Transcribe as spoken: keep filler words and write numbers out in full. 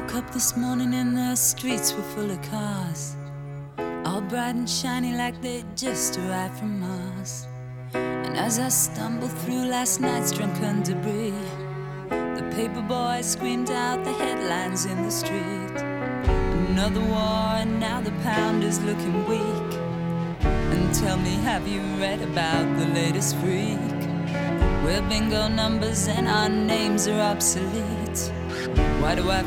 Woke up this morning and the streets were full of cars, all bright and shiny like they'd just arrived from Mars. And as I stumbled through last night's drunken debris, the paper boys screamed out the headlines in the street. Another war and now the pound is looking weak. And tell me, have you read about the latest freak? We're bingo numbers and our names are obsolete. Why do I